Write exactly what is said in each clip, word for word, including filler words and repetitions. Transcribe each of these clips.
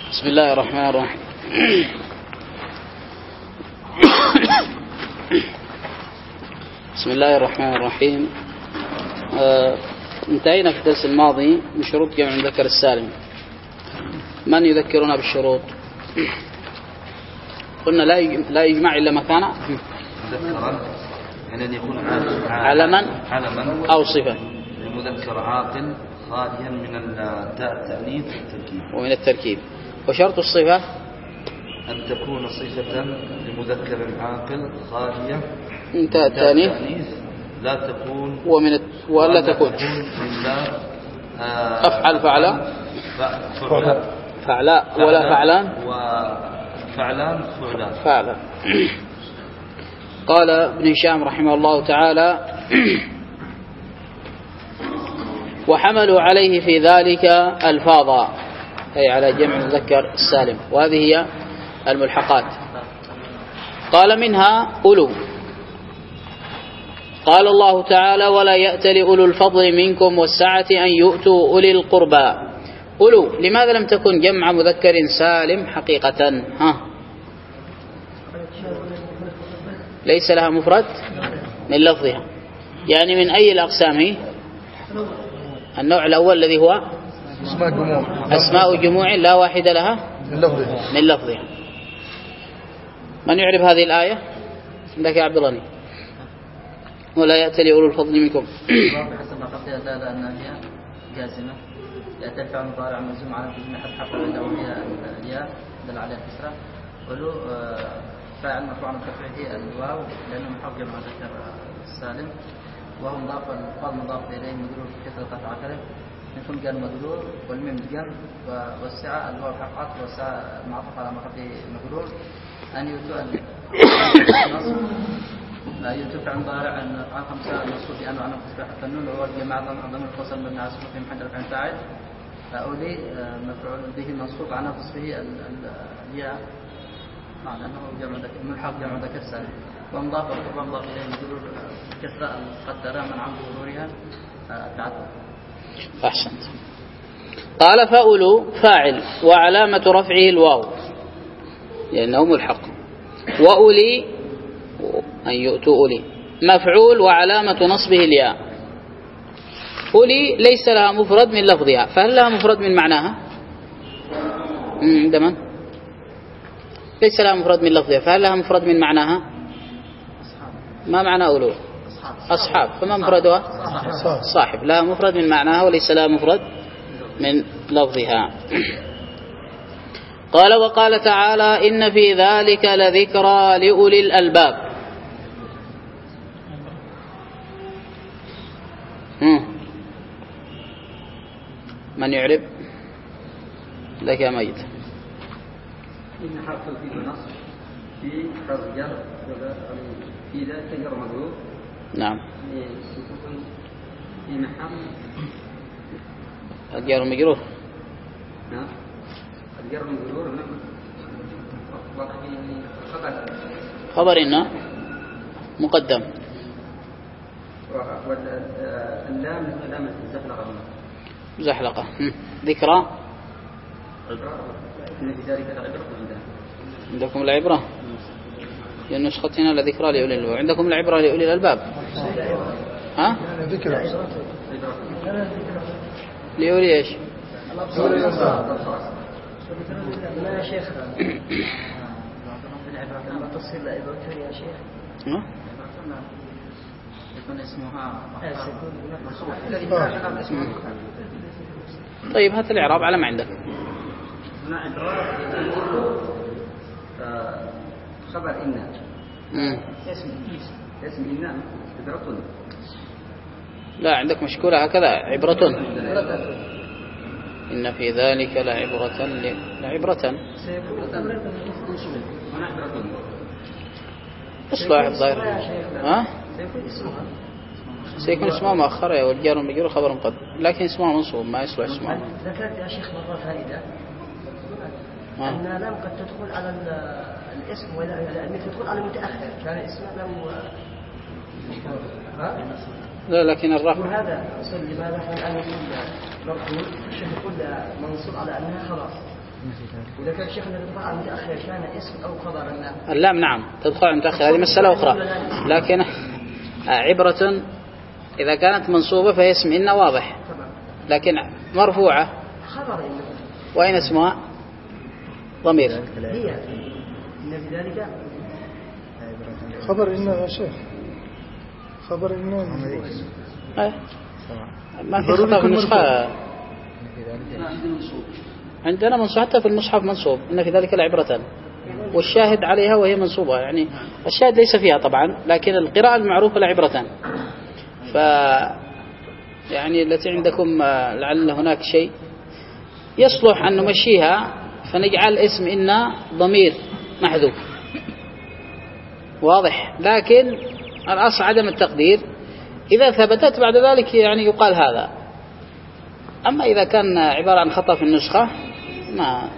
بسم الله الرحمن الرحيم. بسم الله الرحمن الرحيم. آه انتهينا في الدرس الماضي من شروط جمع المذكر السالم. من يذكرنا بالشروط؟ قلنا لا لا يجمع إلا مكان مذكرا يعني أن يكون علما علما أو صفة المذكر عاقل خاليا من التاء التأنيث والتركيب ومن التركيب. وشرط الصفة أن تكون صفة لمذكر عاقل خالية من تاء التأنيث لا تكون ومن الت... ولا تكون إلا أفعل فعلا فعلا ولا فعلان وفعلان فعلان فعلا. قال ابن هشام رحمه الله تعالى: وحملوا عليه في ذلك ألفاظا، أي على جمع المذكر السالم، وهذه هي الملحقات. قال: منها أولو. قال الله تعالى: ولا يأتل أولو الفضل منكم والسعة أن يؤتوا أولي القربى. أولو لماذا لم تكن جمع مذكر سالم حقيقة؟ ها ليس لها مفرد من لفظها، يعني من أي الأقسام هي؟ النوع الأول الذي هو اسماء جموع أسماء جموع لا واحد لها من لفظها من لفظها. من يعرف هذه الآية؟ عندك يا عبد الله. ولا يأتل أولو الفضل منكم. حسب ما قصد زاد أنها هي جازمة، يأتي الفعل المضارع مجزوم على وزن حد حرف العلة وهي الياء دل عليها الكسرة. ولو فاعل مرفوع عن ترفيعه الواو لأنه من حرف جمع مذكر السالم، وهو مضاف الفاظ مضاف إليه مجرور في كثرة أفعاله يكون قال مجرور، والميم جمع، والسعة الواو حق عطف، والسعة معطوف على محل مجرور. أن يؤتوا يؤتوا فعل مضارع عن خمسة منصوب بأن وعن فتح النون، وهو الجماعة ضمن الفصل من عاصمة في محل رفع فاعل. أولي مفعول به منصوب عن نصبه الياء معنى أنه جمع ذكر ملحق جمع ذكر سالم، ومضاف والقربان مضاف إليه مجرور كسرة المقدرة من عن ظهورها التعدد. أحسنت. قال: فأولو فاعل وعلامة رفعه الواو لأنه ملحق، وأولي أن يؤتوا أولي مفعول وعلامة نصبه الياء. أولي ليس لها مفرد من لفظها، فهل لها مفرد من معناها؟ عند من؟ ليس لها مفرد من لفظها، فهل لها مفرد من معناها؟ ما معنى أولو؟ أصحاب. فما مفردها؟ صاحب. لها مفرد من معناها وليس لها مفرد من لفظها. قال: وقال تعالى: إن في ذلك لذكرى لأولي الألباب. من يعرب؟ لك يا ميت. إن حرف في النصب في حرف جر في ذلك جر مجرور. نعم. في محل الجار مجرور. نعم. الجر مجرور وقت خبر خبر إن مقدم. واللام لام الزحلقة. زحلقة. ذكرى. إن في ذلك العبرة عندكم العبرة؟ في نسختنا لذكرى لأولي الألباب. عندكم العبرة لأولي الألباب؟ ها؟ ذكرى لأولي إيش؟ يا شيخ لما تصل لعبرة يا شيخ ها؟ يكون اسمها طيب هات الإعراب على ما عندك. هنا عبرة خبر إن اسم اسم إن عبرة. لا عندك مشكولة هكذا عبرة. إن في ذلك لعبرة ل... لعبرة إصلاح الظاهر. ها؟ سيكون اسمها مؤخرة والجار المجرور خبر مقدم، لكن اسمها منصوب ما يصلح اسمها. ذكرت يا شيخ مرة فائدة أن لم قد تدخل على الاسم ولا تدخل على المتأخر، كان اسم لم لا لكن الرفع وهذا أصل لماذا الآن يقول مرفوع الشيخ يقول منصوب على أنها خلاص إذا كان شيخنا تدخل على المتأخر كان اسم أو خبر اللام. اللام نعم تدخل على المتأخر، هذه مسألة أخرى، لكن عبرة إذا كانت منصوبة فهي اسم إن واضح، لكن مرفوعة خبر إن. وأين اسمها؟ ضمير. هي إن في ذلك خبر إن يا شيخ، خبر إن أه. ما في خطأ في النسخة. عندنا منصوب حتى في المصحف منصوب إن في ذلك لعبرة، والشاهد عليها وهي منصوبة، يعني الشاهد ليس فيها طبعا، لكن القراءة المعروفة لعبرة. ف يعني التي عندكم لعل هناك شيء يصلح أن نمشيها فنجعل اسم إن ضمير محذوف واضح، لكن الأصل عدم التقدير. إذا ثبتت بعد ذلك يعني يقال هذا. أما إذا كان عبارة عن خطأ في النسخة ما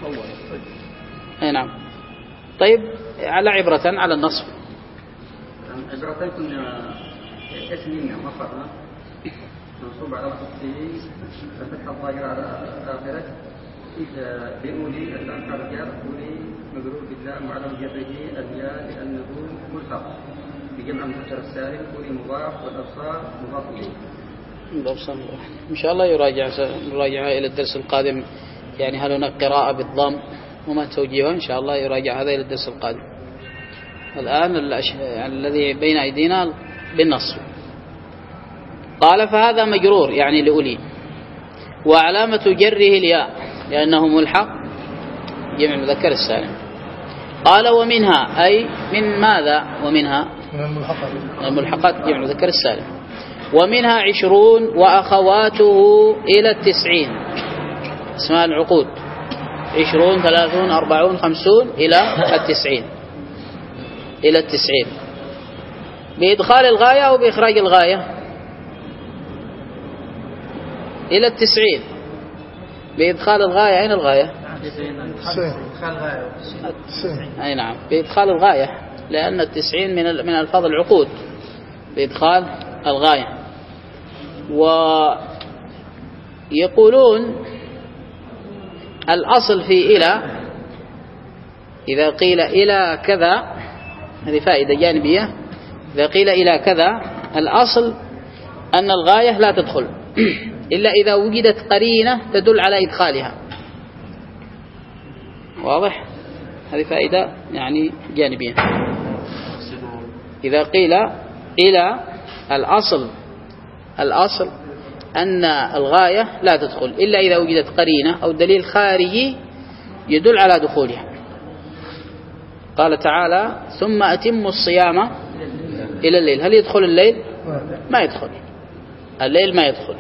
أي نعم. طيب على عبرة على النصب. عبرة كنا اسم إن مفرنا منصوب على الخطي فتح الظاهر على آخرة إذا بأولي الأنكار جار أولي مجرور بالله وعلى جره الياء لأنه ملحق بجمع المذكر السالم أولي مضاف والأبصار مضاف إليه. إن شاء الله يراجع نراجعها إلى الدرس القادم، يعني هل هناك قراءة بالضم وما توجيهها، إن شاء الله يراجع هذا إلى الدرس القادم. الآن الذي بين أيدينا بالنص. قال فهذا مجرور يعني لأولي، وعلامة جره الياء لأنه ملحق جمع المذكر السالم. قال ومنها أي من ماذا؟ ومنها من الملحقات، الملحقات جمع المذكر السالم. ومنها عشرون وأخواته إلى التسعين، اسمها العقود، عشرون ثلاثون أربعون خمسون إلى التسعين، إلى التسعين بإدخال الغاية أو بإخراج الغاية. إلى التسعين بإدخال الغاية. أين الغاية؟ أي نعم بإدخال الغاية، لأن التسعين من من ألفاظ العقود بإدخال الغاية. ويقولون الأصل في إلى إذا قيل إلى كذا، هذه فائدة جانبية، إذا قيل إلى كذا الأصل أن الغاية لا تدخل إلا إذا وجدت قرينة تدل على إدخالها. واضح؟ هذه فائدة يعني جانبية. إذا قيل إلى الأصل الأصل أن الغاية لا تدخل إلا إذا وجدت قرينة أو دليل خارجي يدل على دخولها. قال تعالى ثم أتموا الصيام إلى الليل. هل يدخل الليل؟ ما يدخل الليل، ما يدخل.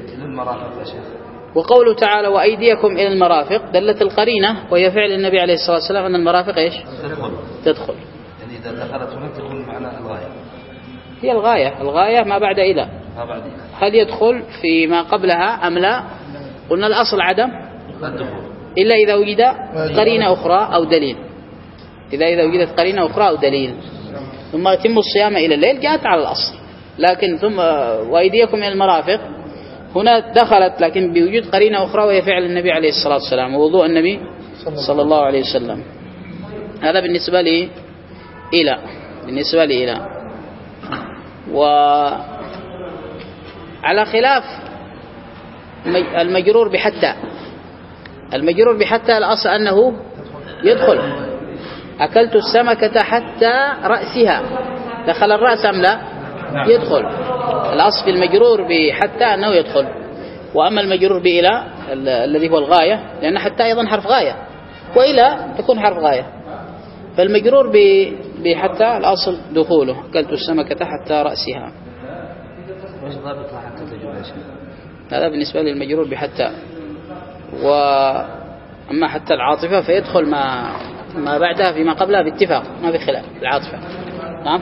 وقوله تعالى وأيديكم إلى المرافق دلت القرينة وهي فعل النبي عليه الصلاة والسلام أن المرافق إيش؟ تدخل. تدخل يعني إذا دخلت هناك تكون معنى الغاية، هي الغاية. الغاية ما بعد إلى. ما بعد إلى. هل يدخل فيما قبلها أم لا؟ قلنا الأصل عدم الدخول إلا إذا وجد قرينة أخرى أو دليل. إذا إذا وجدت قرينة أخرى أو دليل. ثم أتموا الصيام إلى الليل جاءت على الأصل، لكن ثم وأيديكم إلى المرافق هنا دخلت لكن بوجود قرينة أخرى وهي فعل النبي عليه الصلاة والسلام ووضوء النبي صلى الله عليه وسلم. هذا بالنسبة لي إلى بالنسبة لي إلى. وعلى خلاف المجرور بحتى. المجرور بحتى الأصل أنه يدخل. أكلت السمكة حتى رأسها، دخل الرأس أم لا؟ يدخل. الأصل في المجرور بحتى أنه يدخل. وأما المجرور بإلى الذي هو الغاية، لأن حتى أيضا حرف غاية وإلى تكون حرف غاية، فالمجرور بحتى الأصل دخوله. أكلت السمكة حتى رأسها. هذا بالنسبة للمجرور بحتى. وأما حتى العاطفة فيدخل ما ما بعدها فيما قبلها باتفاق، ما بخلاف العاطفة. نعم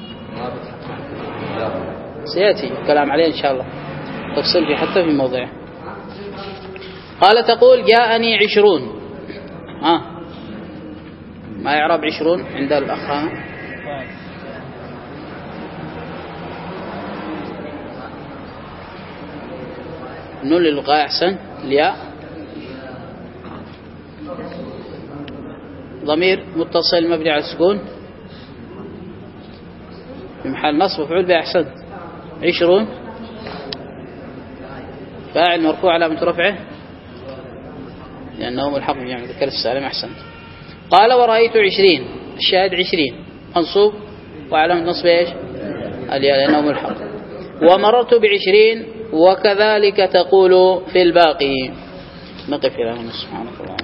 سيأتي الكلام عليه إن شاء الله تفصيل في حتى في موضعه. قال تقول جاءني عشرون. آه. ما يعرب عشرون عند الأخ؟ نون للغاية أحسن. الياء ضمير متصل مبني على السكون في محل نصب مفعول به. أحسنت. عشرون فاعل مرفوع علامة رفعه لأنه ملحق بجمع المذكر السالم. أحسنت. قال ورأيت عشرين، الشاهد عشرين منصوب وعلامة نصب ايش؟ الياء لأنه ملحق. ومررت بعشرين وكذلك تقول في الباقي. نقف إلى هنا. سبحانك اللهم